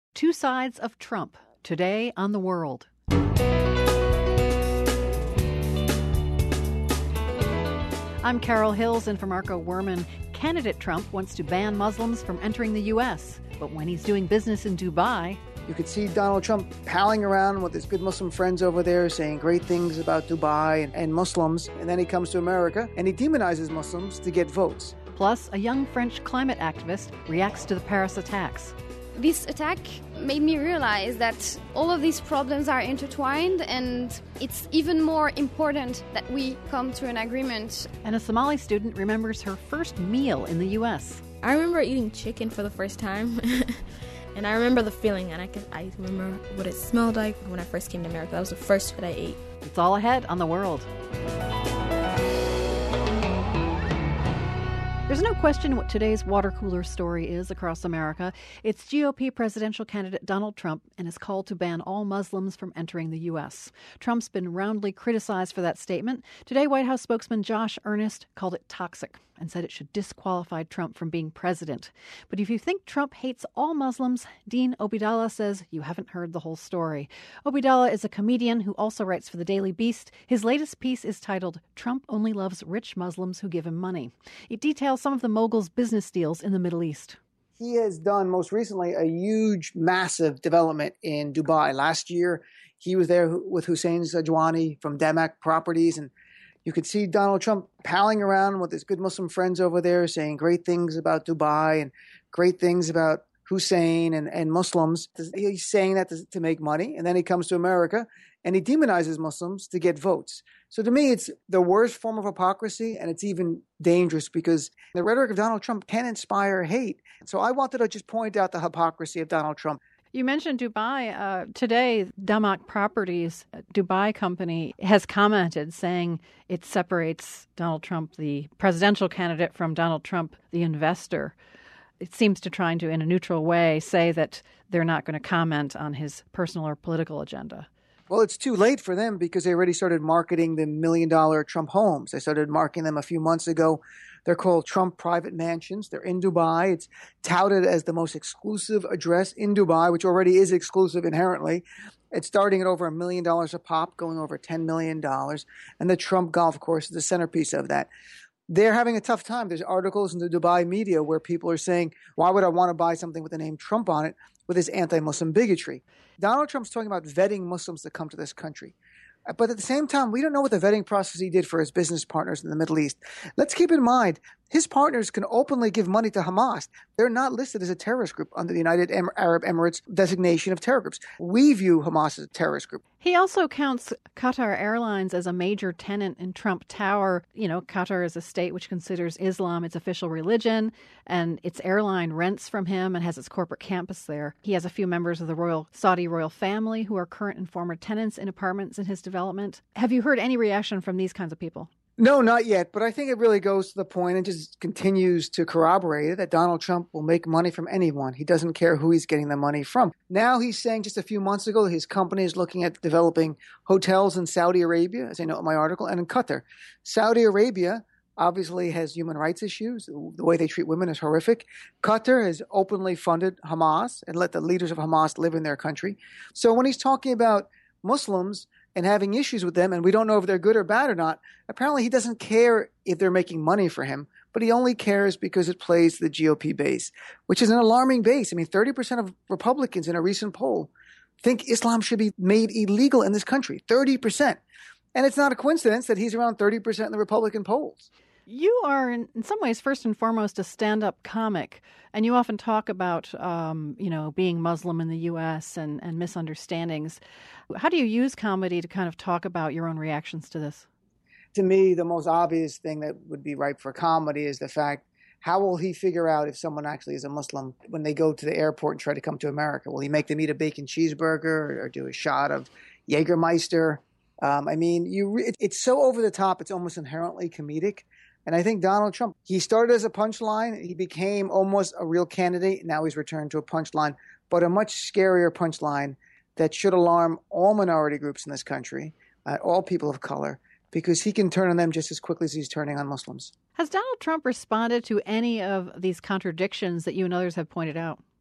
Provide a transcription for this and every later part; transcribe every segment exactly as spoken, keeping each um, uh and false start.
Two Sides of Trump, today on The World. I'm Carol Hills in for Marco Werman. Candidate Trump wants to ban Muslims from entering the U S, but when he's doing business in Dubai... You could see Donald Trump palling around with his good Muslim friends over there, saying great things about Dubai and, and Muslims, and then he comes to America and he demonizes Muslims to get votes. Plus, a young French climate activist reacts to the Paris attacks. This attack made me realize that all of these problems are intertwined, and it's even more important that we come to an agreement. And a Somali student remembers her first meal in the U S. I remember eating chicken for the first time, and I remember the feeling, and I can I remember what it smelled like when I first came to America. That was the first food I ate. It's all ahead on The World. There's no question what today's water cooler story is across America. It's G O P presidential candidate Donald Trump and his call to ban all Muslims from entering the U S. Trump's been roundly criticized for that statement. Today, White House spokesman Josh Earnest called it toxic and said it should disqualify Trump from being president. But if you think Trump hates all Muslims, Dean Obeidallah says you haven't heard the whole story. Obeidallah is a comedian who also writes for the Daily Beast. His latest piece is titled, "Trump Only Loves Rich Muslims Who Give Him Money." It details some of the mogul's business deals in the Middle East. He has done, most recently, a huge, massive development in Dubai. Last year, he was there with Hussein Zajwani from Damac Properties, and you could see Donald Trump palling around with his good Muslim friends over there, saying great things about Dubai and great things about Hussein and, and Muslims. He's saying that to, to make money, and then he comes to America and he demonizes Muslims to get votes. So to me, it's the worst form of hypocrisy, and it's even dangerous because the rhetoric of Donald Trump can inspire hate. So I wanted to just point out the hypocrisy of Donald Trump. You mentioned Dubai. Uh, today, Damac Properties, Dubai company, has commented saying it separates Donald Trump, the presidential candidate, from Donald Trump, the investor. It seems to try to, in a neutral way, say that they're not going to comment on his personal or political agenda. Well, it's too late for them because they already started marketing the million-dollar Trump homes. They started marketing them a few months ago. They're called Trump Private Mansions. They're in Dubai. It's touted as the most exclusive address in Dubai, which already is exclusive inherently. It's starting at over a million dollars a pop, going over ten million dollars. And the Trump golf course is the centerpiece of that. They're having a tough time. There's articles in the Dubai media where people are saying, why would I want to buy something with the name Trump on it with his anti-Muslim bigotry? Donald Trump's talking about vetting Muslims to come to this country. But at the same time, we don't know what the vetting process he did for his business partners in the Middle East. Let's keep in mind, his partners can openly give money to Hamas. They're not listed as a terrorist group under the United Arab Emirates designation of terror groups. We view Hamas as a terrorist group. He also counts Qatar Airlines as a major tenant in Trump Tower. You know, Qatar is a state which considers Islam its official religion, and its airline rents from him and has its corporate campus there. He has a few members of the royal Saudi royal family who are current and former tenants in apartments in his development. Have you heard any reaction from these kinds of people? No, not yet. But I think it really goes to the point and just continues to corroborate it that Donald Trump will make money from anyone. He doesn't care who he's getting the money from. Now he's saying just a few months ago, his company is looking at developing hotels in Saudi Arabia, as I note in my article, and in Qatar. Saudi Arabia obviously has human rights issues. The way they treat women is horrific. Qatar has openly funded Hamas and let the leaders of Hamas live in their country. So when he's talking about Muslims and having issues with them, and we don't know if they're good or bad or not, apparently he doesn't care if they're making money for him, but he only cares because it plays the G O P base, which is an alarming base. I mean, thirty percent of Republicans in a recent poll think Islam should be made illegal in this country, thirty percent. And it's not a coincidence that he's around thirty percent in the Republican polls. You are, in, in some ways, first and foremost, a stand-up comic, and you often talk about, um, you know, being Muslim in the U S and, and misunderstandings. How do you use comedy to kind of talk about your own reactions to this? To me, the most obvious thing that would be ripe for comedy is the fact, how will he figure out if someone actually is a Muslim when they go to the airport and try to come to America? Will he make them eat a bacon cheeseburger or, or do a shot of Jägermeister? Um, I mean, you it, it's so over the top, it's almost inherently comedic. And I think Donald Trump, he started as a punchline. He became almost a real candidate. Now he's returned to a punchline, but a much scarier punchline that should alarm all minority groups in this country, uh, all people of color, because he can turn on them just as quickly as he's turning on Muslims. Has Donald Trump responded to any of these contradictions that you and others have pointed out?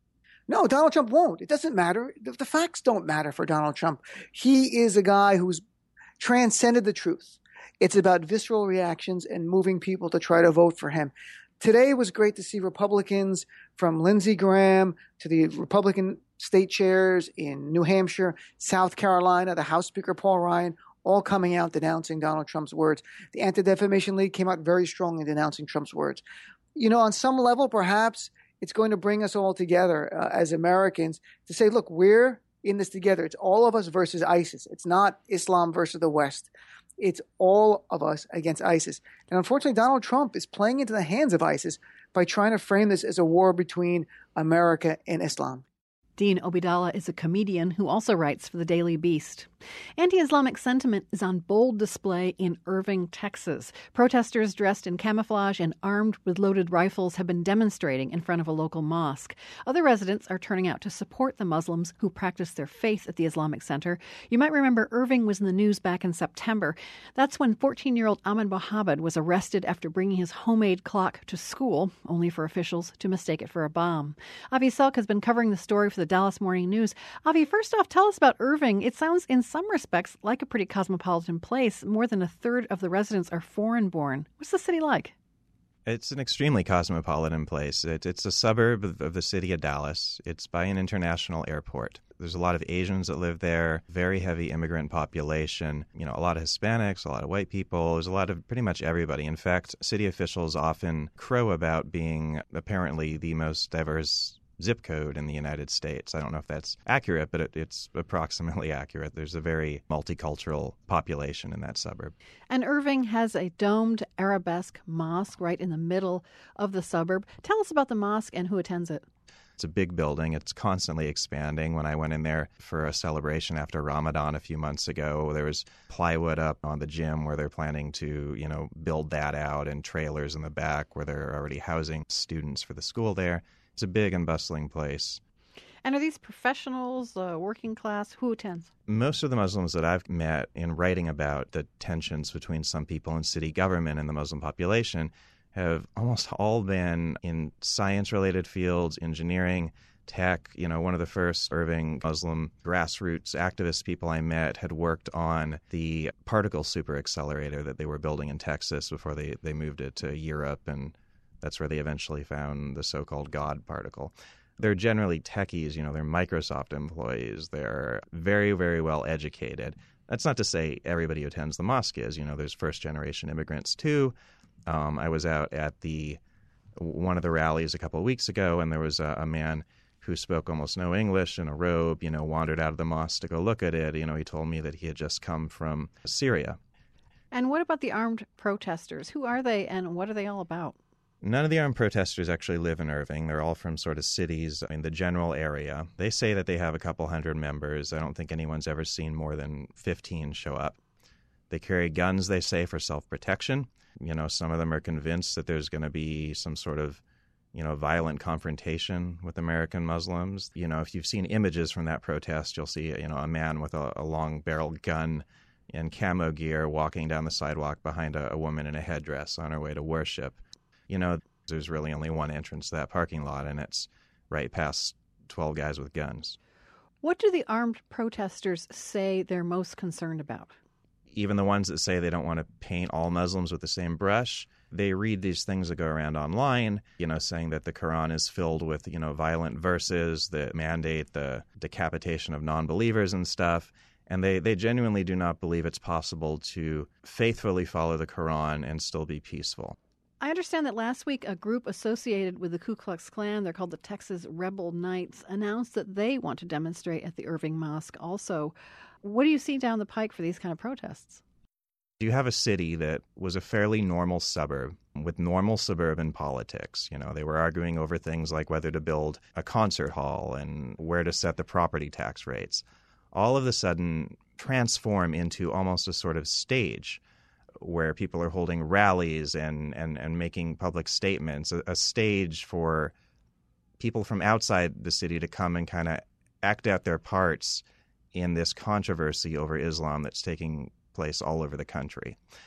No, Donald Trump won't. It doesn't matter. The, the facts don't matter for Donald Trump. He is a guy who's transcended the truth. It's about visceral reactions and moving people to try to vote for him. Today was great to see Republicans from Lindsey Graham to the Republican state chairs in New Hampshire, South Carolina, the House Speaker Paul Ryan, all coming out denouncing Donald Trump's words. The Anti-Defamation League came out very strongly denouncing Trump's words. You know, on some level, perhaps it's going to bring us all together uh, as Americans to say, look, we're in this together. It's all of us versus ISIS. It's not Islam versus the West. It's all of us against ISIS. And unfortunately, Donald Trump is playing into the hands of ISIS by trying to frame this as a war between America and Islam. Dean Obeidallah is a comedian who also writes for the Daily Beast. Anti-Islamic sentiment is on bold display in Irving, Texas. Protesters dressed in camouflage and armed with loaded rifles have been demonstrating in front of a local mosque. Other residents are turning out to support the Muslims who practice their faith at the Islamic Center. You might remember Irving was in the news back in September. That's when fourteen-year-old Ahmed Mohabed was arrested after bringing his homemade clock to school, only for officials to mistake it for a bomb. Avi Selk has been covering the story for the Dallas Morning News. Avi, first off, tell us about Irving. It sounds in some respects like a pretty cosmopolitan place. More than a third of the residents are foreign-born. What's the city like? It's an extremely cosmopolitan place. It, it's a suburb of, of the city of Dallas. It's by an international airport. There's a lot of Asians that live there, very heavy immigrant population, you know, a lot of Hispanics, a lot of white people. There's a lot of pretty much everybody. In fact, city officials often crow about being apparently the most diverse zip code in the United States. I don't know if that's accurate, but it, it's approximately accurate. There's a very multicultural population in that suburb. And Irving has a domed arabesque mosque right in the middle of the suburb. Tell us about the mosque and who attends it. It's a big building. It's constantly expanding. When I went in there for a celebration after Ramadan a few months ago, there was plywood up on the gym where they're planning to, you know, build that out, and trailers in the back where they're already housing students for the school there. It's a big and bustling place. And are these professionals, uh, working class? Who attends? Most of the Muslims that I've met in writing about the tensions between some people in city government and the Muslim population have almost all been in science-related fields, engineering, tech. You know, one of the first Irving Muslim grassroots activist people I met had worked on the particle super accelerator that they were building in Texas before they, they moved it to Europe, and that's where they eventually found the so-called God particle. They're generally techies, you know, they're Microsoft employees. They're very, very well educated. That's not to say everybody who attends the mosque is. You know, there's first-generation immigrants too. Um, I was out at the one of the rallies a couple of weeks ago, and there was a, a man who spoke almost no English in a robe, you know, wandered out of the mosque to go look at it. You know, he told me that he had just come from Syria. And what about the armed protesters? Who are they, and what are they all about? None of the armed protesters actually live in Irving. They're all from sort of cities in the general area. They say that they have a couple hundred members. I don't think anyone's ever seen more than fifteen show up. They carry guns, they say, for self-protection. You know, some of them are convinced that there's going to be some sort of, you know, violent confrontation with American Muslims. You know, if you've seen images from that protest, you'll see, you know, a man with a, a long-barreled gun in camo gear walking down the sidewalk behind a, a woman in a headdress on her way to worship. You know, there's really only one entrance to that parking lot, and it's right past twelve guys with guns. What do the armed protesters say they're most concerned about? Even the ones that say they don't want to paint all Muslims with the same brush, they read these things that go around online, you know, saying that the Quran is filled with, you know, violent verses that mandate the decapitation of non-believers and stuff. And they, they genuinely do not believe it's possible to faithfully follow the Quran and still be peaceful. I understand that last week a group associated with the Ku Klux Klan, they're called the Texas Rebel Knights, announced that they want to demonstrate at the Irving Mosque also. What do you see down the pike for these kind of protests? You have a city that was a fairly normal suburb with normal suburban politics. You know, they were arguing over things like whether to build a concert hall and where to set the property tax rates. All of a sudden transform into almost a sort of stage where people are holding rallies and, and, and making public statements, a, a stage for people from outside the city to come and kind of act out their parts in this controversy over Islam that's taking place all over the country.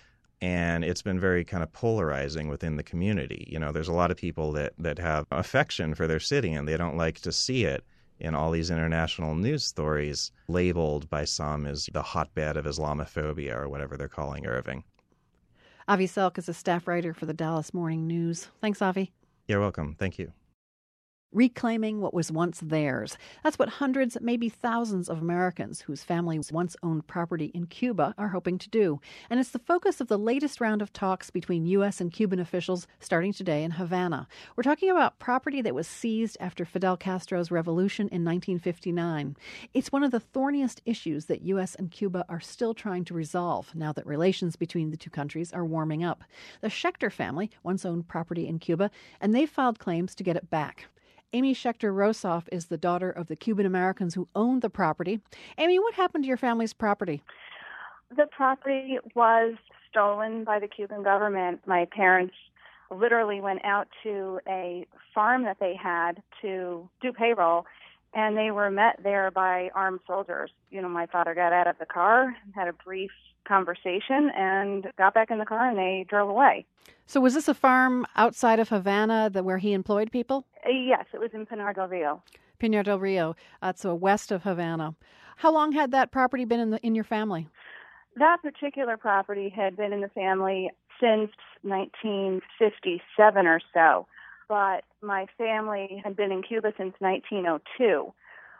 And it's been very kind of polarizing within the community. You know, there's a lot of people that, that have affection for their city, and they don't like to see it in all these international news stories labeled by some as the hotbed of Islamophobia or whatever they're calling Irving. Avi Selk is a staff writer for the Dallas Morning News. Thanks, Avi. You're welcome. Thank you. Reclaiming what was once theirs. That's what hundreds, maybe thousands of Americans whose families once owned property in Cuba are hoping to do. And it's the focus of the latest round of talks between U S and Cuban officials starting today in Havana. We're talking about property that was seized after Fidel Castro's revolution in nineteen fifty-nine. It's one of the thorniest issues that U S and Cuba are still trying to resolve now that relations between the two countries are warming up. The Schechter family once owned property in Cuba, and they filed claims to get it back. Amy Schechter Rosoff is the daughter of the Cuban Americans who owned the property. Amy, what happened to your family's property? The property was stolen by the Cuban government. My parents literally went out to a farm that they had to do payroll, and they were met there by armed soldiers. You know, my father got out of the car, had a brief conversation, and got back in the car, and they drove away. So was this a farm outside of Havana that where he employed people? Uh, yes, it was in Pinar del Rio. Pinar del Rio, uh, so west of Havana. How long had that property been in the, in your family? That particular property had been in the family since nineteen fifty-seven or so, but my family had been in Cuba since nineteen oh two.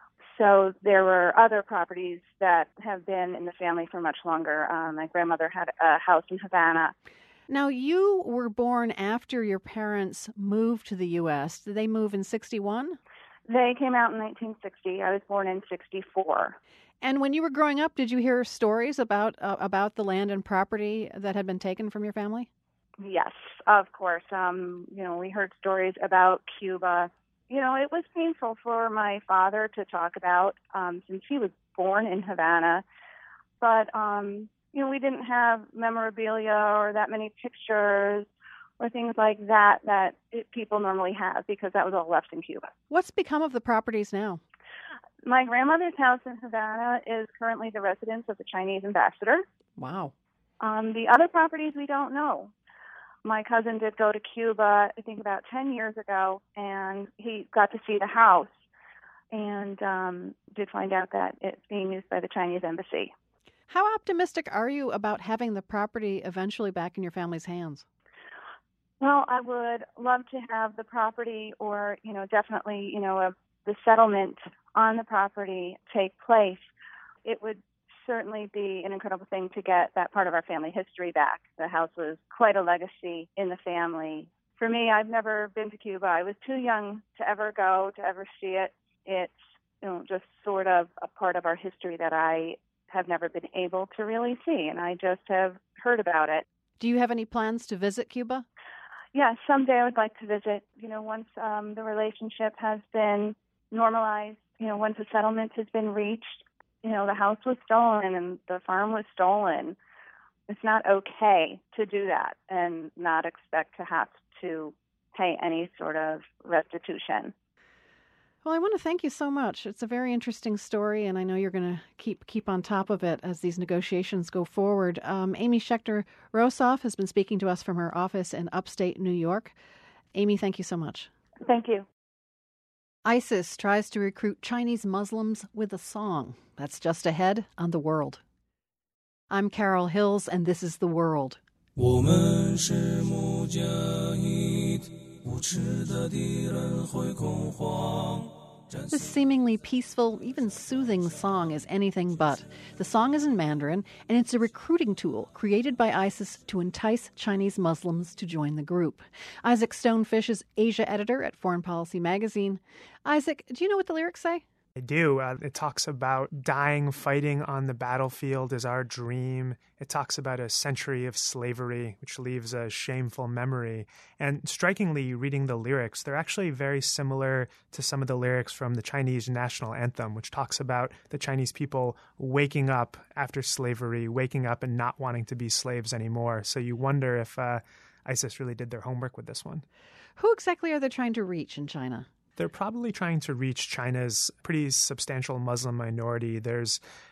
So there were other properties that have been in the family for much longer. Um, my grandmother had a house in Havana. Now, you were born after your parents moved to the U S. Did they move in sixty-one? They came out in nineteen sixty. I was born in sixty-four. And when you were growing up, did you hear stories about uh, about the land and property that had been taken from your family? Yes, of course. Um, you know, we heard stories about Cuba. You know, it was painful for my father to talk about um, since he was born in Havana. But, um, you know, we didn't have memorabilia or that many pictures or things like that that it, people normally have because that was all left in Cuba. What's become of the properties now? My grandmother's house in Havana is currently the residence of the Chinese ambassador. Wow. Um, the other properties we don't know. My cousin did go to Cuba, I think about ten years ago, and he got to see the house and um, did find out that it's being used by the Chinese embassy. How optimistic are you about having the property eventually back in your family's hands? Well, I would love to have the property or, you know, definitely, you know, a, the settlement on the property take place. It would certainly be an incredible thing to get that part of our family history back. The house was quite a legacy in the family. For me, I've never been to Cuba. I was too young to ever go, to ever see it. It's, you know, just sort of a part of our history that I have never been able to really see, and I just have heard about it. Do you have any plans to visit Cuba? Yeah, someday I would like to visit. You know, once um, the relationship has been normalized, you know, once a settlement has been reached, you know, the house was stolen and the farm was stolen. It's not okay to do that and not expect to have to pay any sort of restitution. Well, I want to thank you so much. It's a very interesting story, and I know you're going to keep keep on top of it as these negotiations go forward. Um, Amy Schechter Rosoff has been speaking to us from her office in upstate New York. Amy, thank you so much. Thank you. ISIS tries to recruit Chinese Muslims with a song. That's just ahead on The World. I'm Carol Hills, and this is The World. 我们是穆加伊德 This seemingly peaceful, even soothing song is anything but. The song is in Mandarin, and it's a recruiting tool created by ISIS to entice Chinese Muslims to join the group. Isaac Stonefish is Asia editor at Foreign Policy Magazine. Isaac, do you know what the lyrics say? I do. Uh, it talks about dying fighting on the battlefield is our dream. It talks about a century of slavery, which leaves a shameful memory. And strikingly, reading the lyrics, they're actually very similar to some of the lyrics from the Chinese national anthem, which talks about the Chinese people waking up after slavery, waking up and not wanting to be slaves anymore. So you wonder if uh, ISIS really did their homework with this one. Who exactly are they trying to reach in China? They're probably trying to reach China's pretty substantial Muslim minority. There's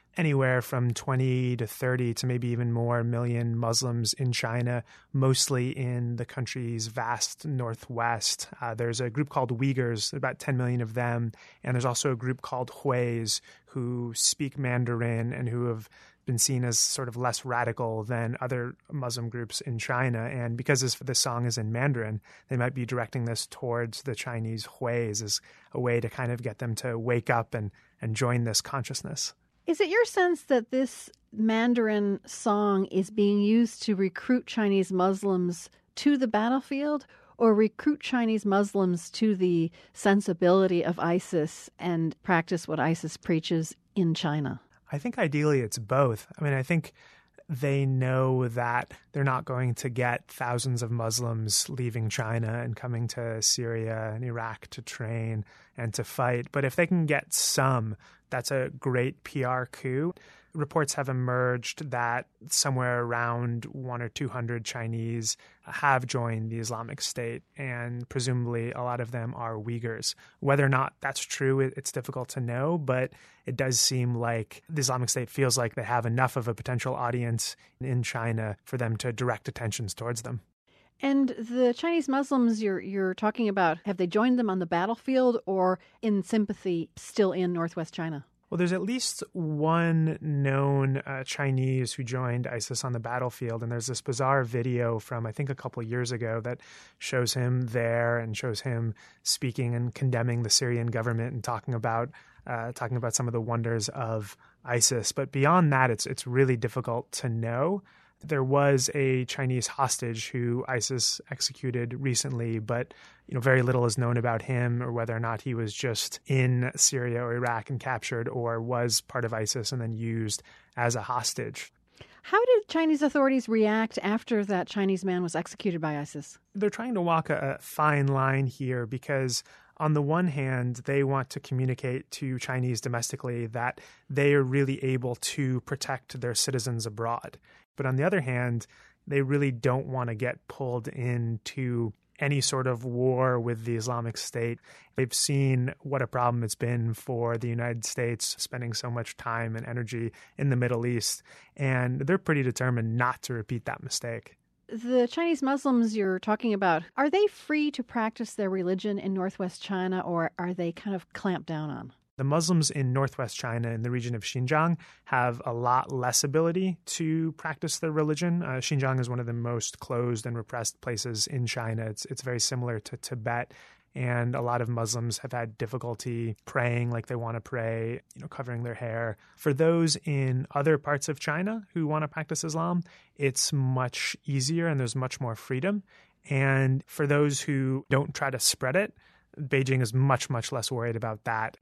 anywhere from twenty to thirty to maybe even more million Muslims in China, mostly in the country's vast northwest. Uh, there's a group called Uyghurs, about ten million of them, and there's also a group called Huis who speak Mandarin and who have been seen as sort of less radical than other Muslim groups in China. And because this, this song is in Mandarin, they might be directing this towards the Chinese Huis as a way to kind of get them to wake up and, and join this consciousness. Is it your sense that this Mandarin song is being used to recruit Chinese Muslims to the battlefield, or recruit Chinese Muslims to the sensibility of ISIS and practice what ISIS preaches in China? I think ideally it's both. I mean, I think they know that they're not going to get thousands of Muslims leaving China and coming to Syria and Iraq to train and to fight. But if they can get some, that's a great P R coup. Reports have emerged that somewhere around one or two hundred Chinese have joined the Islamic State, and presumably a lot of them are Uyghurs. Whether or not that's true, it's difficult to know, but it does seem like the Islamic State feels like they have enough of a potential audience in China for them to direct attentions towards them. And the Chinese Muslims you're you're talking about, have they joined them on the battlefield or in sympathy still in northwest China? Well, there's at least one known uh, Chinese who joined ISIS on the battlefield, and there's this bizarre video from, I think, a couple of years ago that shows him there and shows him speaking and condemning the Syrian government and talking about uh, talking about some of the wonders of ISIS. But beyond that, it's it's really difficult to know. There was a Chinese hostage who ISIS executed recently, but you know very little is known about him or whether or not he was just in Syria or Iraq and captured, or was part of ISIS and then used as a hostage. How did Chinese authorities react after that Chinese man was executed by ISIS? They're trying to walk a, a fine line here because on the one hand, they want to communicate to Chinese domestically that they are really able to protect their citizens abroad. But on the other hand, they really don't want to get pulled into any sort of war with the Islamic State. They've seen what a problem it's been for the United States spending so much time and energy in the Middle East, and they're pretty determined not to repeat that mistake. The Chinese Muslims you're talking about, are they free to practice their religion in northwest China, or are they kind of clamped down on? The Muslims in northwest China, in the region of Xinjiang, have a lot less ability to practice their religion. Uh, Xinjiang is one of the most closed and repressed places in China. It's it's very similar to Tibet, and a lot of Muslims have had difficulty praying like they want to pray, you know, covering their hair. For those in other parts of China who want to practice Islam, it's much easier and there's much more freedom. And for those who don't try to spread it, Beijing is much, much less worried about that.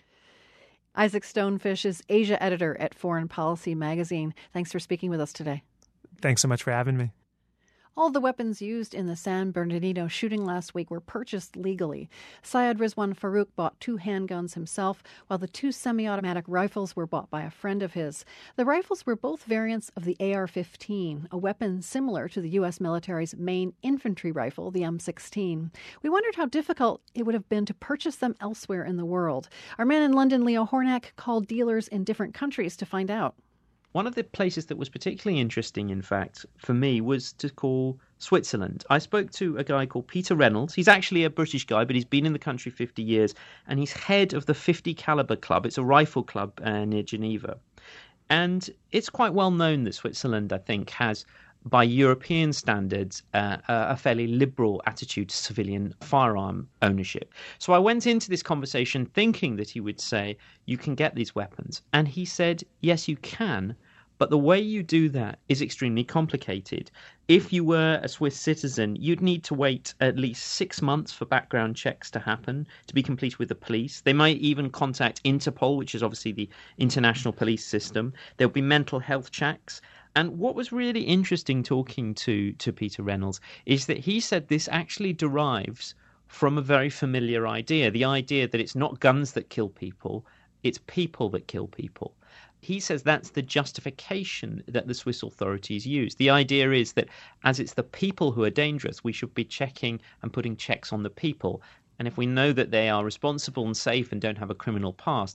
Isaac Stonefish is Asia editor at Foreign Policy magazine. Thanks for speaking with us today. Thanks so much for having me. All the weapons used in the San Bernardino shooting last week were purchased legally. Syed Rizwan Farouk bought two handguns himself, while the two semi-automatic rifles were bought by a friend of his. The rifles were both variants of the A R fifteen, a weapon similar to the U S military's main infantry rifle, the M sixteen. We wondered how difficult it would have been to purchase them elsewhere in the world. Our man in London, Leo Hornak, called dealers in different countries to find out. One of the places that was particularly interesting, in fact, for me, was to call Switzerland. I spoke to a guy called Peter Reynolds. He's actually a British guy, but he's been in the country fifty years, and he's head of the fifty caliber club. It's a rifle club uh, near Geneva. And it's quite well known that Switzerland, I think, has, by European standards, uh, a fairly liberal attitude to civilian firearm ownership. So I went into this conversation thinking that he would say, you can get these weapons. And he said, yes, you can. But the way you do that is extremely complicated. If you were a Swiss citizen, you'd need to wait at least six months for background checks to happen, to be complete with the police. They might even contact Interpol, which is obviously the international police system. There'll be mental health checks. And what was really interesting talking to, to Peter Reynolds is that he said this actually derives from a very familiar idea, the idea that it's not guns that kill people, it's people that kill people. He says that's the justification that the Swiss authorities use. The idea is that as it's the people who are dangerous, we should be checking and putting checks on the people. And if we know that they are responsible and safe and don't have a criminal past,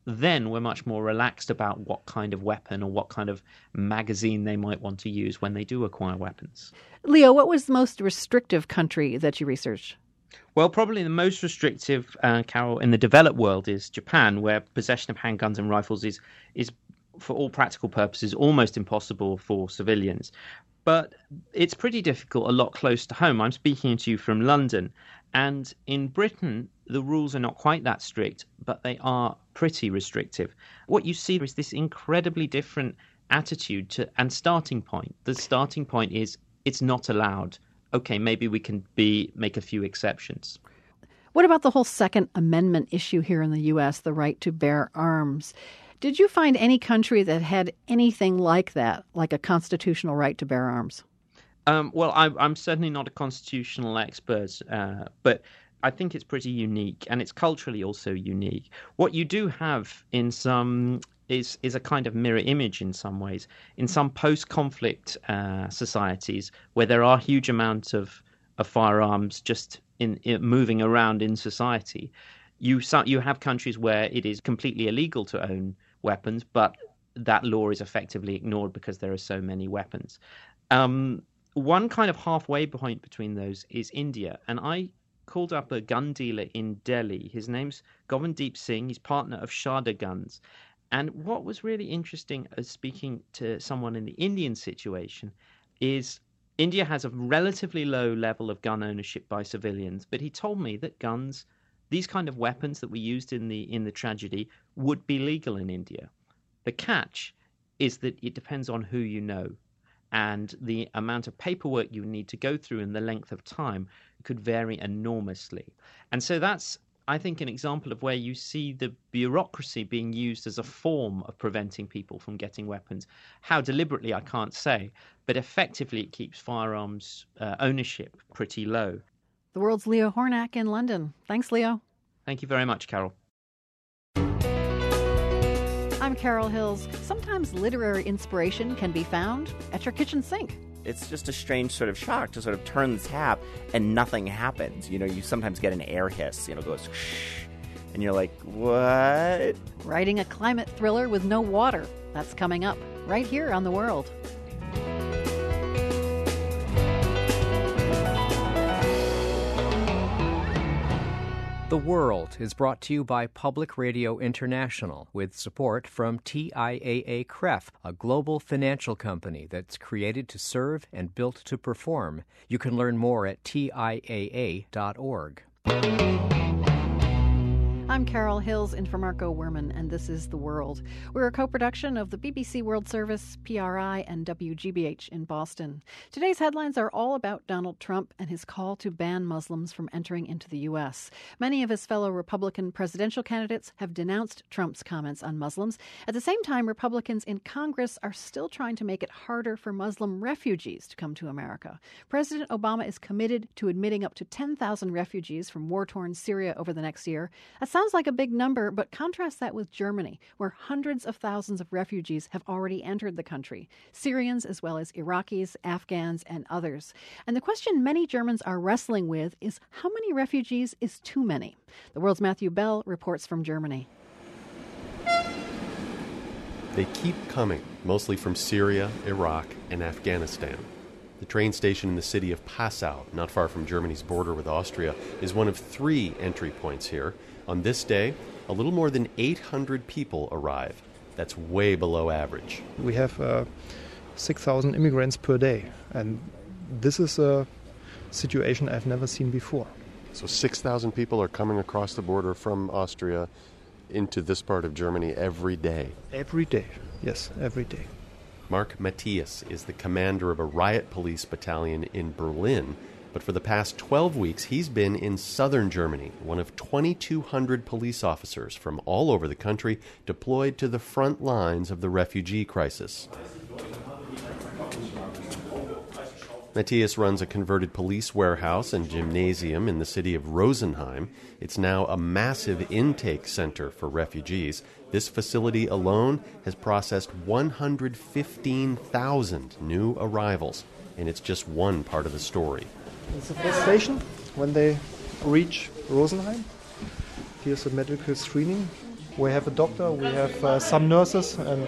then were much more relaxed about what kind of weapon or what kind of magazine they might want to use when they do acquire weapons. Leo, what was the most restrictive country that you researched? Well, probably the most restrictive, uh, Carol, in the developed world is Japan, where possession of handguns and rifles is, is, for all practical purposes, almost impossible for civilians. But it's pretty difficult a lot close to home. I'm speaking to you from London. And in Britain, the rules are not quite that strict, but they are pretty restrictive. What you see is this incredibly different attitude to and starting point. The starting point is it's not allowed. Okay, maybe we can be make a few exceptions. What about the whole Second Amendment issue here in the U S, the right to bear arms? Did you find any country that had anything like that, like a constitutional right to bear arms? Um, well, I, I'm certainly not a constitutional expert, uh, but I think it's pretty unique, and it's culturally also unique. What you do have in some is is a kind of mirror image in some ways. In some post-conflict uh, societies where there are huge amounts of, of firearms just in, in moving around in society, you you have countries where it is completely illegal to own weapons, but that law is effectively ignored because there are so many weapons. Um, One kind of halfway point between those is India. And I called up a gun dealer in Delhi. His name's Govindeep Singh. He's partner of Sharda Guns. And what was really interesting as speaking to someone in the Indian situation is India has a relatively low level of gun ownership by civilians. But he told me that guns, these kind of weapons that we used in the in the tragedy, would be legal in India. The catch is that it depends on who you know. And the amount of paperwork you need to go through and the length of time could vary enormously. And so that's, I think, an example of where you see the bureaucracy being used as a form of preventing people from getting weapons. How deliberately, I can't say, but effectively it keeps firearms uh, ownership pretty low. The world's Leo Hornak in London. Thanks, Leo. Thank you very much, Carol. I'm Carol Hills. Sometimes literary inspiration can be found at your kitchen sink. It's just a strange sort of shock to sort of turn the tap and nothing happens. You know, you sometimes get an air hiss, you know, goes shh, and you're like, what? Writing a climate thriller with no water. That's coming up right here on The World. The World is brought to you by Public Radio International with support from T I A A C R E F, a global financial company that's created to serve and built to perform. You can learn more at T I A A dot org. I'm Carol Hills in for Marco Werman, and this is The World. We're a co-production of the B B C World Service, P R I, and W G B H in Boston. Today's headlines are all about Donald Trump and his call to ban Muslims from entering into the U S. Many of his fellow Republican presidential candidates have denounced Trump's comments on Muslims. At the same time, Republicans in Congress are still trying to make it harder for Muslim refugees to come to America. President Obama is committed to admitting up to ten thousand refugees from war-torn Syria over the next year. That sounds like a big number, but contrast that with Germany, where hundreds of thousands of refugees have already entered the country, Syrians as well as Iraqis, Afghans, and others. And the question many Germans are wrestling with is how many refugees is too many? The World's Matthew Bell reports from Germany. They keep coming, mostly from Syria, Iraq, and Afghanistan. The train station in the city of Passau, not far from Germany's border with Austria, is one of three entry points here. On this day, a little more than eight hundred people arrive. That's way below average. We have uh, six thousand immigrants per day, and this is a situation I've never seen before. So six thousand people are coming across the border from Austria into this part of Germany every day? Every day, yes, every day. Mark Matthias is the commander of a riot police battalion in Berlin. But for the past twelve weeks, he's been in southern Germany, one of twenty-two hundred police officers from all over the country deployed to the front lines of the refugee crisis. Matthias runs a converted police warehouse and gymnasium in the city of Rosenheim. It's now a massive intake center for refugees. This facility alone has processed one hundred fifteen thousand new arrivals, and it's just one part of the story. It's the first station when they reach Rosenheim. Here's a medical screening We have a doctor, we have uh, some nurses, and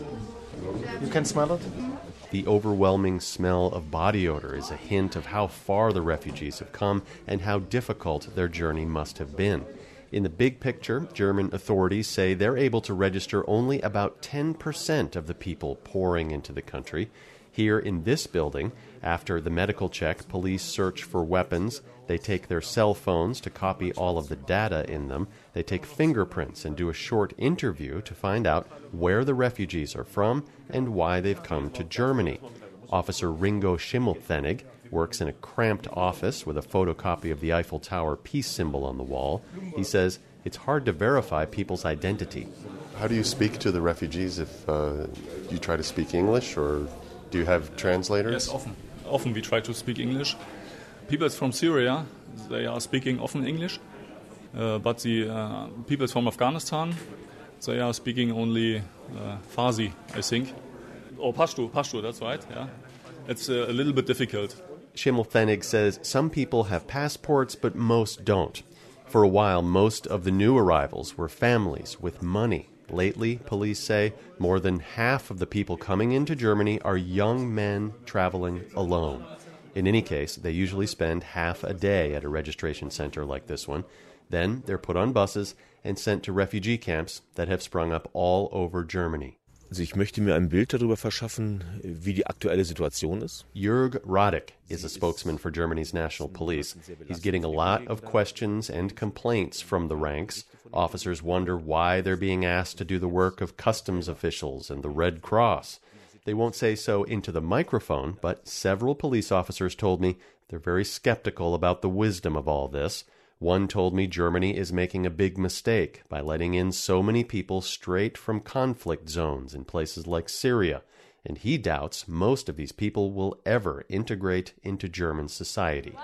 you can smell it. The overwhelming smell of body odor is a hint of how far the refugees have come and how difficult their journey must have been. In the big picture, German authorities say they're able to register only about ten percent of the people pouring into the country. Here in this building, after the medical check, police search for weapons. They take their cell phones to copy all of the data in them. They take fingerprints and do a short interview to find out where the refugees are from and why they've come to Germany. Officer Ringo Schimmelpfennig works in a cramped office with a photocopy of the Eiffel Tower peace symbol on the wall. He says it's hard to verify people's identity. How do you speak to the refugees if uh, you try to speak English, or do you have translators? Yes, often. Often we try to speak English. People from Syria, they are speaking often English, uh, but the uh, people from Afghanistan, they are speaking only uh, Farsi, I think. Or Pashto, Pashto, that's right, yeah. It's uh, a little bit difficult. Schimmelpfennig says some people have passports, but most don't. For a while, most of the new arrivals were families with money. Lately, police say, more than half of the people coming into Germany are young men traveling alone. In any case, they usually spend half a day at a registration center like this one. Then they're put on buses and sent to refugee camps that have sprung up all over Germany. Also ich möchte mir ein Bild darüber verschaffen, wie die aktuelle Situation ist. Jörg Radek is a spokesman for Germany's national police. He's getting a lot of questions and complaints from the ranks. Officers wonder why they're being asked to do the work of customs officials and the Red Cross. They won't say so into the microphone, but several police officers told me they're very skeptical about the wisdom of all this. One told me Germany is making a big mistake by letting in so many people straight from conflict zones in places like Syria, and he doubts most of these people will ever integrate into German society.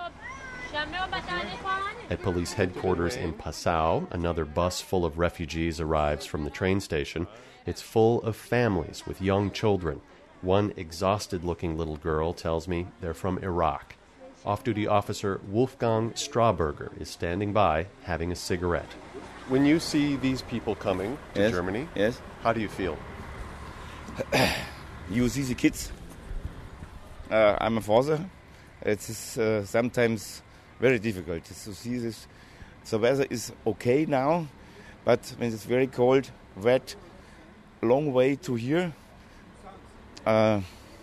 At police headquarters in Passau, another bus full of refugees arrives from the train station. It's full of families with young children. One exhausted-looking little girl tells me they're from Iraq. Off-duty officer Wolfgang Strauberger is standing by having a cigarette. When you see these people coming to yes. Germany, yes. how do you feel? You see the kids. Uh, I'm a father. It is uh, sometimes very difficult to see this. The weather is okay now, but when it's very cold, wet, long way to here, uh,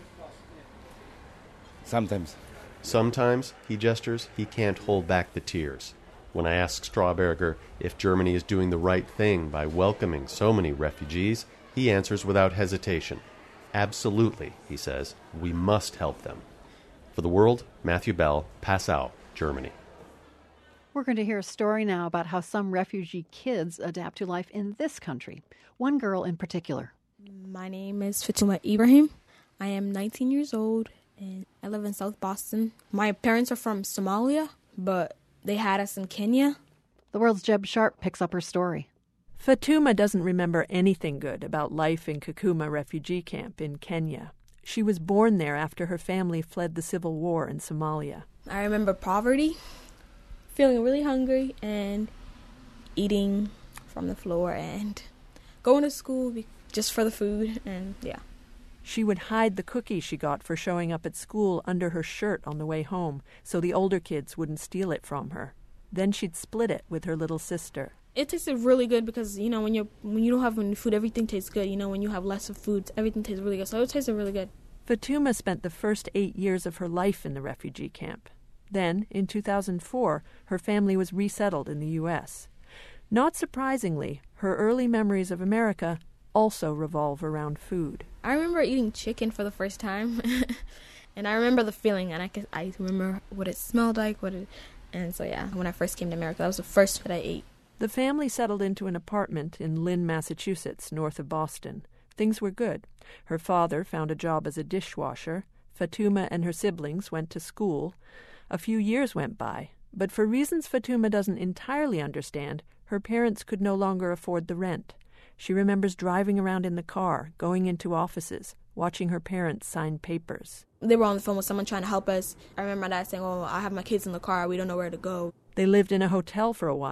sometimes. Sometimes, he gestures, he can't hold back the tears. When I ask Strauberger if Germany is doing the right thing by welcoming so many refugees, he answers without hesitation. Absolutely, he says, we must help them. For The World, Matthew Bell, Passau, Germany. We're going to hear a story now about how some refugee kids adapt to life in this country. One girl in particular. My name is Fatuma Ibrahim. I am nineteen years old, and I live in South Boston. My parents are from Somalia, but they had us in Kenya. The World's Jeb Sharp picks up her story. Fatuma doesn't remember anything good about life in Kakuma refugee camp in Kenya. She was born there after her family fled the civil war in Somalia. I remember poverty, feeling really hungry, and eating from the floor, and going to school just for the food, and yeah. She would hide the cookies she got for showing up at school under her shirt on the way home so the older kids wouldn't steal it from her. Then she'd split it with her little sister. It tasted really good because, you know, when you when you don't have any food, everything tastes good. You know, when you have less of food, everything tastes really good. So it tasted really good. Fatuma spent the first eight years of her life in the refugee camp. Then, in two thousand four, her family was resettled in the U S. Not surprisingly, her early memories of America also revolve around food. I remember eating chicken for the first time, and I remember the feeling, and I could, I remember what it smelled like, what it, and so yeah, when I first came to America, that was the first food I ate. The family settled into an apartment in Lynn, Massachusetts, north of Boston. Things were good. Her father found a job as a dishwasher. Fatuma and her siblings went to school. A few years went by, but for reasons Fatuma doesn't entirely understand, her parents could no longer afford the rent. She remembers driving around in the car, going into offices, watching her parents sign papers. They were on the phone with someone trying to help us. I remember my dad saying, oh, I have my kids in the car, we don't know where to go. They lived in a hotel for a while,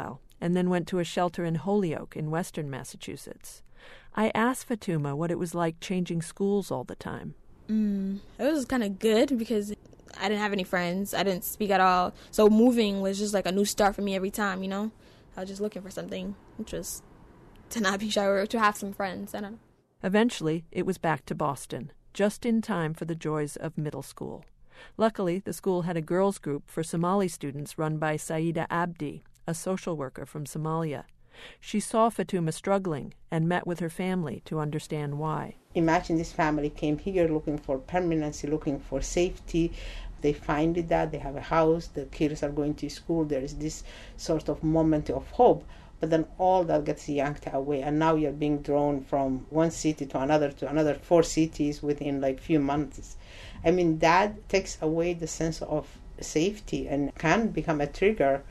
and then went to a shelter in Holyoke in western Massachusetts. I asked Fatuma what it was like changing schools all the time. Mm, it was kind of good because I didn't have any friends. I didn't speak at all. So moving was just like a new start for me every time, you know? I was just looking for something, which was to not be shy or to have some friends. I don't know. Eventually, it was back to Boston, just in time for the joys of middle school. Luckily, the school had a girls' group for Somali students run by Saida Abdi, a social worker from Somalia. She saw Fatuma struggling and met with her family to understand why. Imagine this family came here looking for permanency, looking for safety. They find that, they have a house, the kids are going to school, there is this sort of moment of hope. But then all that gets yanked away, and now you're being drawn from one city to another, to another four cities within like few months. I mean, that takes away the sense of safety and can become a trigger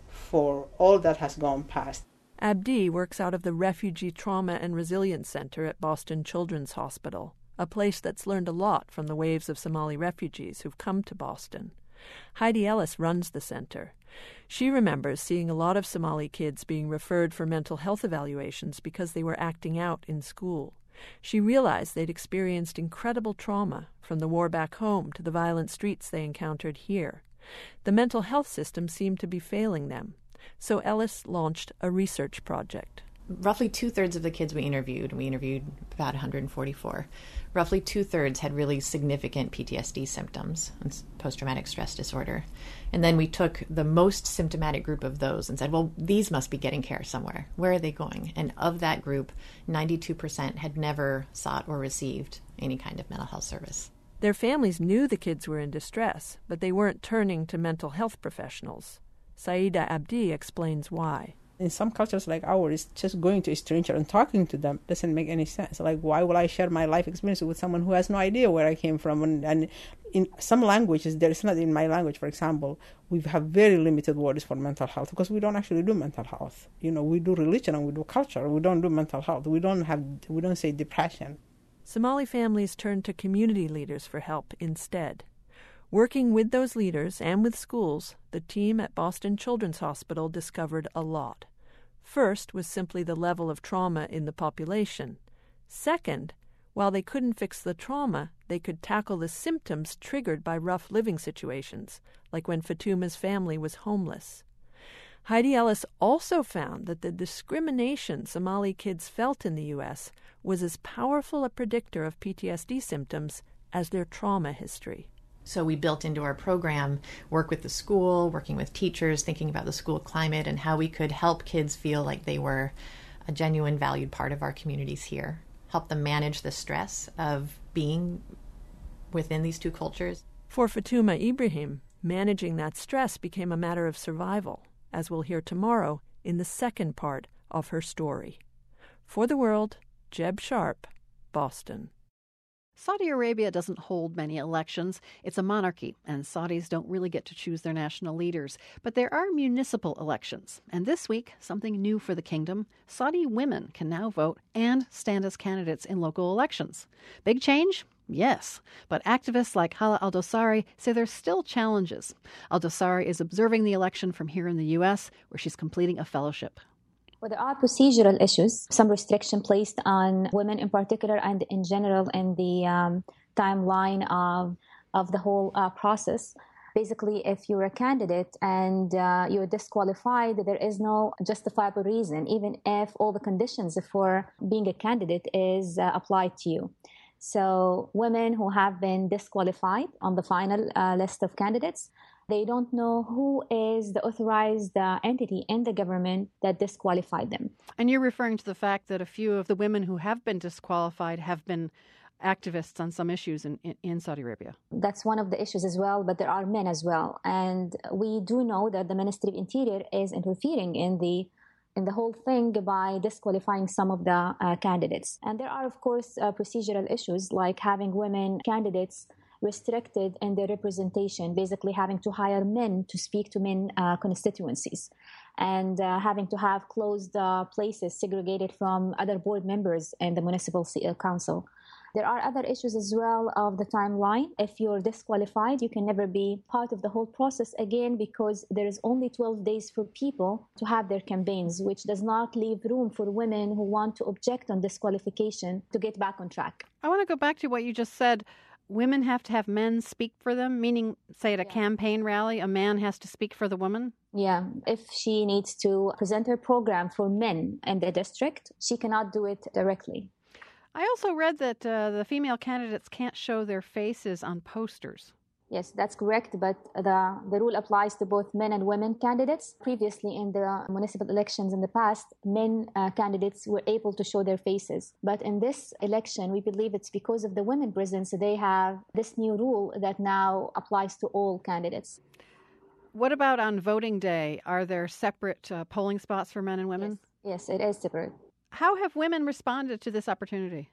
for all that has gone past. Abdi works out of the Refugee Trauma and Resilience Center at Boston Children's Hospital, a place that's learned a lot from the waves of Somali refugees who've come to Boston. Heidi Ellis runs the center. She remembers seeing a lot of Somali kids being referred for mental health evaluations because they were acting out in school. She realized they'd experienced incredible trauma, from the war back home to the violent streets they encountered here. The mental health system seemed to be failing them. So Ellis launched a research project. Roughly two-thirds of the kids we interviewed, we interviewed about one hundred forty-four, roughly two-thirds had really significant P T S D symptoms, post-traumatic stress disorder. And then we took the most symptomatic group of those and said, well, these must be getting care somewhere. Where are they going? And of that group, ninety-two percent had never sought or received any kind of mental health service. Their families knew the kids were in distress, but they weren't turning to mental health professionals. Saida Abdi explains why. In some cultures like ours, just going to a stranger and talking to them doesn't make any sense. Like, why will I share my life experience with someone who has no idea where I came from? And, and in some languages, there is not, in my language, for example, we have very limited words for mental health because we don't actually do mental health. You know, we do religion and we do culture. We don't do mental health. We don't have, we don't say depression. Somali families turn to community leaders for help instead. Working with those leaders and with schools, the team at Boston Children's Hospital discovered a lot. First was simply the level of trauma in the population. Second, while they couldn't fix the trauma, they could tackle the symptoms triggered by rough living situations, like when Fatuma's family was homeless. Heidi Ellis also found that the discrimination Somali kids felt in the U S was as powerful a predictor of P T S D symptoms as their trauma history. So we built into our program work with the school, working with teachers, thinking about the school climate and how we could help kids feel like they were a genuine valued part of our communities here, help them manage the stress of being within these two cultures. For Fatuma Ibrahim, managing that stress became a matter of survival, as we'll hear tomorrow in the second part of her story. For the World, Jeb Sharp, Boston. Saudi Arabia doesn't hold many elections. It's a monarchy, and Saudis don't really get to choose their national leaders. But there are municipal elections. And this week, something new for the kingdom. Saudi women can now vote and stand as candidates in local elections. Big change? Yes. But activists like Hala Al-Dosari say there's still challenges. Al-Dosari is observing the election from here in the U S, where she's completing a fellowship. Well, there are procedural issues, some restriction placed on women in particular and in general in the um, timeline of, of the whole uh, process. Basically, if you're a candidate and uh, you're disqualified, there is no justifiable reason, even if all the conditions for being a candidate is uh, applied to you. So women who have been disqualified on the final uh, list of candidates, they don't know who is the authorized uh, entity in the government that disqualified them. And you're referring to the fact that a few of the women who have been disqualified have been activists on some issues in, in, in Saudi Arabia. That's one of the issues as well, but there are men as well. And we do know that the Ministry of Interior is interfering in the in the whole thing by disqualifying some of the uh, candidates. And there are, of course, uh, procedural issues like having women candidates restricted in their representation, basically having to hire men to speak to men uh, constituencies and uh, having to have closed uh, places segregated from other board members in the municipal council. There are other issues as well of the timeline. If you're disqualified, you can never be part of the whole process again because there is only twelve days for people to have their campaigns, which does not leave room for women who want to object on disqualification to get back on track. I want to go back to what you just said. Women have to have men speak for them, meaning, say, at a yeah. campaign rally, a man has to speak for the woman? Yeah. If she needs to present her program for men in the district, she cannot do it directly. I also read that uh, the female candidates can't show their faces on posters. Yes, that's correct, but the, the rule applies to both men and women candidates. Previously, in the municipal elections in the past, men uh, candidates were able to show their faces. But in this election, we believe it's because of the women presence, they have this new rule that now applies to all candidates. What about on voting day? Are there separate uh, polling spots for men and women? Yes, yes, it is separate. How have women responded to this opportunity?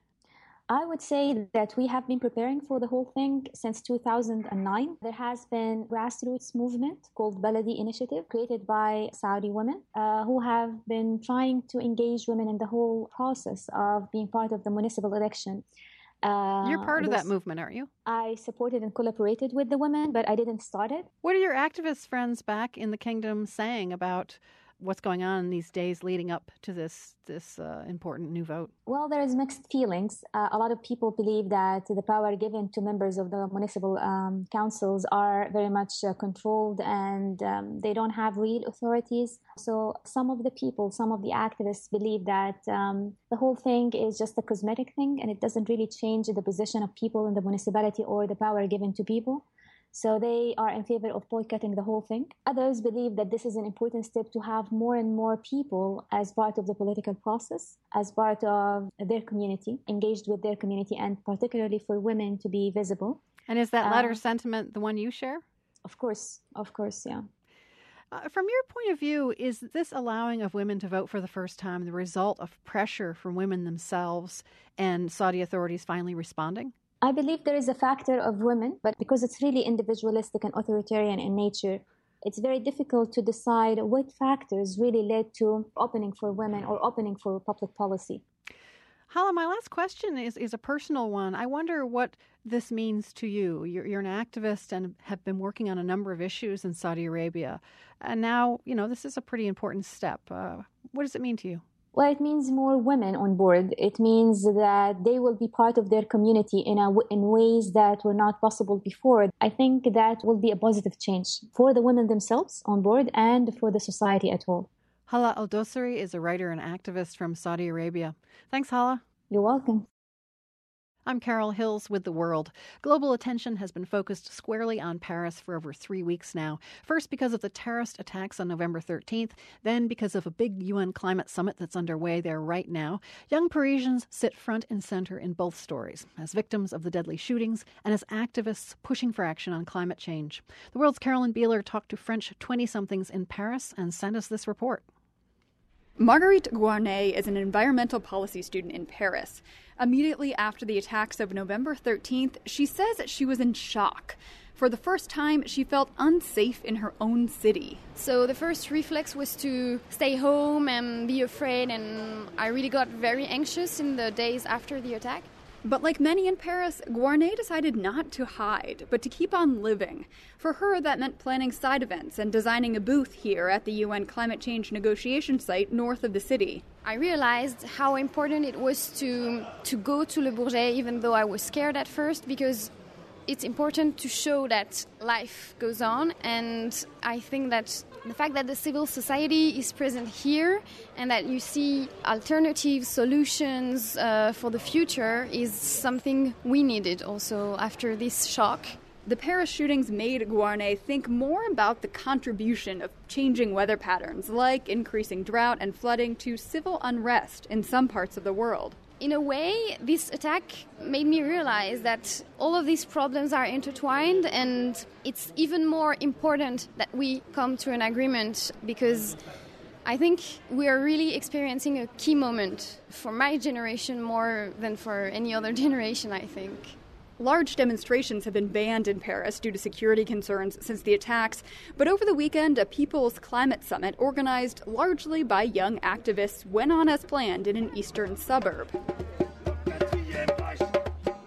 I would say that we have been preparing for the whole thing since two thousand nine. There has been a grassroots movement called Baladi Initiative created by Saudi women uh, who have been trying to engage women in the whole process of being part of the municipal election. Uh, You're part of this, that movement, aren't you? I supported and collaborated with the women, but I didn't start it. What are your activist friends back in the kingdom saying about what's going on these days leading up to this this uh, important new vote? Well, there is mixed feelings. Uh, a lot of people believe that the power given to members of the municipal um, councils are very much uh, controlled and um, they don't have real authorities. So some of the people, some of the activists believe that um, the whole thing is just a cosmetic thing and it doesn't really change the position of people in the municipality or the power given to people. So they are in favor of boycotting the whole thing. Others believe that this is an important step to have more and more people as part of the political process, as part of their community, engaged with their community, and particularly for women to be visible. And is that latter uh, sentiment the one you share? Of course, of course, yeah. Uh, from your point of view, is this allowing of women to vote for the first time the result of pressure from women themselves and Saudi authorities finally responding? I believe there is a factor of women, but because it's really individualistic and authoritarian in nature, it's very difficult to decide what factors really led to opening for women or opening for public policy. Hala, my last question is, is a personal one. I wonder what this means to you. You're, you're an activist and have been working on a number of issues in Saudi Arabia. And now, you know, this is a pretty important step. Uh, what does it mean to you? Well, it means more women on board. It means that they will be part of their community in a, in ways that were not possible before. I think that will be a positive change for the women themselves on board and for the society at all. Hala Al-Dosari is a writer and activist from Saudi Arabia. Thanks, Hala. You're welcome. I'm Carol Hills with The World. Global attention has been focused squarely on Paris for over three weeks now. First because of the terrorist attacks on November thirteenth, then because of a big U N climate summit that's underway there right now. Young Parisians sit front and center in both stories, as victims of the deadly shootings and as activists pushing for action on climate change. The World's Carolyn Beeler talked to French twenty-somethings in Paris and sent us this report. Marguerite Guarnay is an environmental policy student in Paris. Immediately after the attacks of November thirteenth, she says that she was in shock. For the first time, she felt unsafe in her own city. So the first reflex was to stay home and be afraid, and I really got very anxious in the days after the attack. But like many in Paris, Guarnay decided not to hide, but to keep on living. For her, that meant planning side events and designing a booth here at the U N climate change negotiation site north of the city. I realized how important it was to to go to Le Bourget, even though I was scared at first, because it's important to show that life goes on. And I think that the fact that the civil society is present here and that you see alternative solutions uh, for the future is something we needed also after this shock. The Paris shootings made Guarnay think more about the contribution of changing weather patterns, like increasing drought and flooding, to civil unrest in some parts of the world. In a way, this attack made me realize that all of these problems are intertwined, and it's even more important that we come to an agreement, because I think we are really experiencing a key moment for my generation more than for any other generation, I think. Large demonstrations have been banned in Paris due to security concerns since the attacks, but over the weekend, a People's Climate Summit organized largely by young activists went on as planned in an eastern suburb.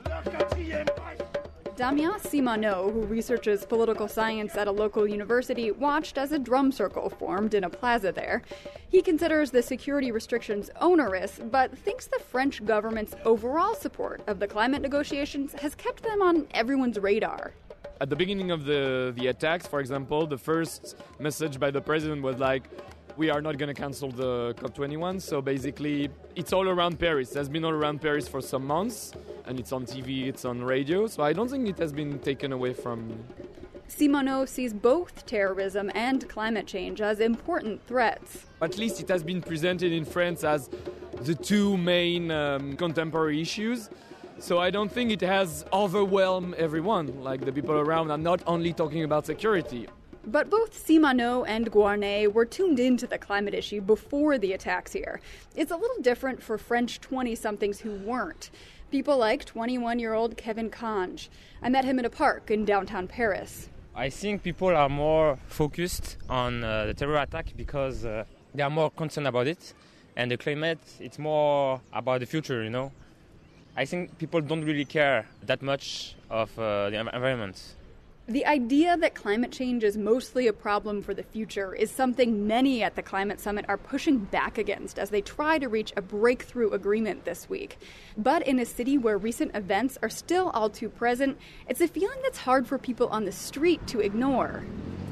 Damien Simoneau, who researches political science at a local university, watched as a drum circle formed in a plaza there. He considers the security restrictions onerous, but thinks the French government's overall support of the climate negotiations has kept them on everyone's radar. At the beginning of the, the attacks, for example, the first message by the president was like, we are not going to cancel the COP twenty-one. So basically, it's all around Paris. It has been all around Paris for some months, and it's on T V, it's on radio. So I don't think it has been taken away from... Simoneau sees both terrorism and climate change as important threats. At least it has been presented in France as the two main um, contemporary issues. So I don't think it has overwhelmed everyone. Like, the people around are not only talking about security. But both Simoneau and Guarnay were tuned into the climate issue before the attacks here. It's a little different for French twenty-somethings who weren't. People like twenty-one-year-old Kevin Kange. I met him in a park in downtown Paris. I think people are more focused on uh, the terror attack because uh, they are more concerned about it. And the climate, it's more about the future, you know. I think people don't really care that much of uh, the environment. The idea that climate change is mostly a problem for the future is something many at the Climate Summit are pushing back against as they try to reach a breakthrough agreement this week. But in a city where recent events are still all too present, it's a feeling that's hard for people on the street to ignore.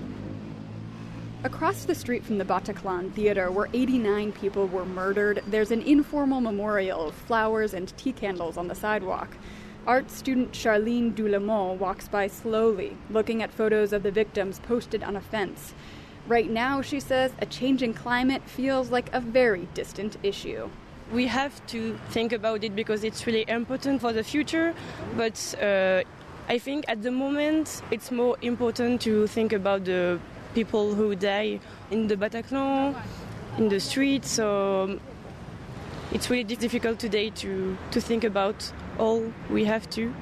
Across the street from the Bataclan Theater, where eighty-nine people were murdered, there's an informal memorial of flowers and tea candles on the sidewalk. Art student Charlene Doulemont walks by slowly, looking at photos of the victims posted on a fence. Right now, she says, a changing climate feels like a very distant issue. We have to think about it because it's really important for the future, but uh, I think at the moment it's more important to think about the people who die in the Bataclan, in the streets, so it's really difficult today to, to think about all we have to.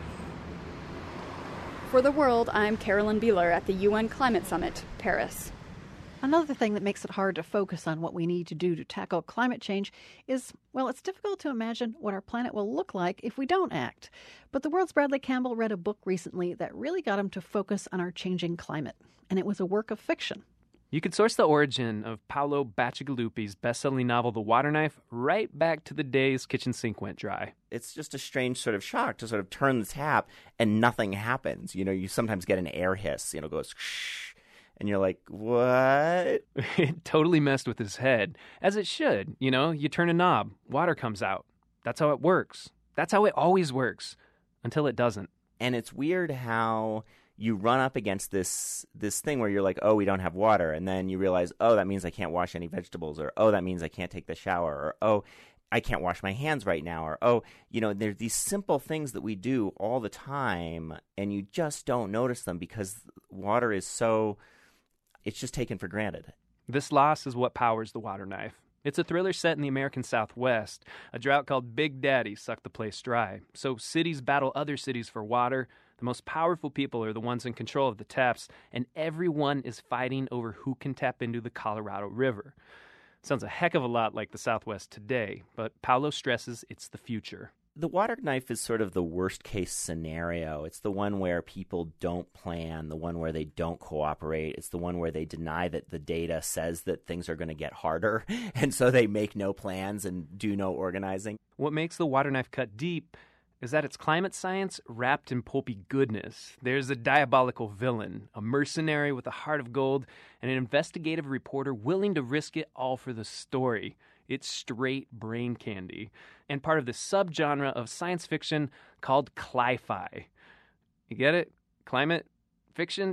For The World, I'm Carolyn Beeler at the U N Climate Summit, Paris. Another thing that makes it hard to focus on what we need to do to tackle climate change is, well, it's difficult to imagine what our planet will look like if we don't act. But the world's Bradley Campbell read a book recently that really got him to focus on our changing climate, and it was a work of fiction. You could source the origin of Paolo Bacigalupi's best-selling novel The Water Knife right back to the days kitchen sink went dry. It's just a strange sort of shock to sort of turn the tap and nothing happens. You know, you sometimes get an air hiss, you know, goes shh, and you're like, what? It totally messed with his head, as it should. You know, you turn a knob, water comes out. That's how it works. That's how it always works, until it doesn't. And it's weird how you run up against this this thing where you're like, oh, we don't have water. And then you realize, oh, that means I can't wash any vegetables. Or, oh, that means I can't take the shower. Or, oh, I can't wash my hands right now. Or, oh, you know, there's these simple things that we do all the time, and you just don't notice them because water is so, it's just taken for granted. This loss is what powers The Water Knife. It's a thriller set in the American Southwest. A drought called Big Daddy sucked the place dry. So cities battle other cities for water. The most powerful people are the ones in control of the taps, and everyone is fighting over who can tap into the Colorado River. Sounds a heck of a lot like the Southwest today, but Paolo stresses it's the future. The Water Knife is sort of the worst-case scenario. It's the one where people don't plan, the one where they don't cooperate. It's the one where they deny that the data says that things are going to get harder, and so they make no plans and do no organizing. What makes The Water Knife cut deep is that it's climate science wrapped in pulpy goodness. There's a diabolical villain, a mercenary with a heart of gold, and an investigative reporter willing to risk it all for the story. It's straight brain candy, and part of this subgenre of science fiction called cli-fi. You get it? Climate fiction?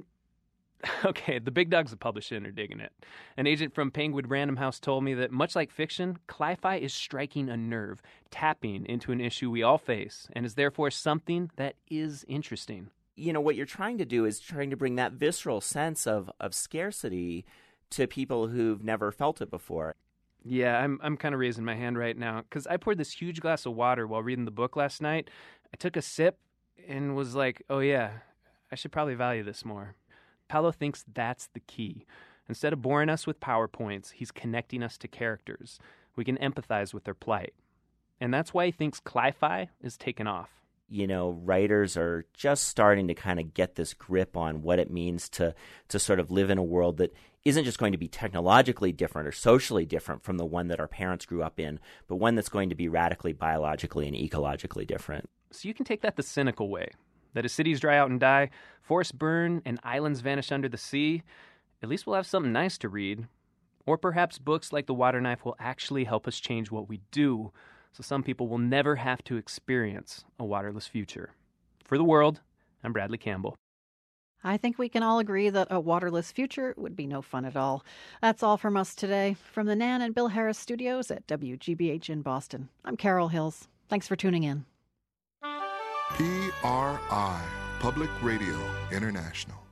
Okay, the big dogs that publish it are digging it. An agent from Penguin Random House told me that much like fiction, cli-fi is striking a nerve, tapping into an issue we all face, and is therefore something that is interesting. You know, what you're trying to do is trying to bring that visceral sense of, of scarcity to people who've never felt it before. Yeah, I'm I'm kind of raising my hand right now, because I poured this huge glass of water while reading the book last night. I took a sip and was like, oh yeah, I should probably value this more. Paolo thinks that's the key. Instead of boring us with PowerPoints, he's connecting us to characters. We can empathize with their plight. And that's why he thinks cli-fi is taken off. you know, writers are just starting to kind of get this grip on what it means to to sort of live in a world that isn't just going to be technologically different or socially different from the one that our parents grew up in, but one that's going to be radically biologically and ecologically different. So you can take that the cynical way, that as cities dry out and die, forests burn, and islands vanish under the sea, at least we'll have something nice to read. Or perhaps books like The Water Knife will actually help us change what we do, so some people will never have to experience a waterless future. For The World, I'm Bradley Campbell. I think we can all agree that a waterless future would be no fun at all. That's all from us today. From the Nan and Bill Harris studios at W G B H in Boston, I'm Carol Hills. Thanks for tuning in. P R I, Public Radio International.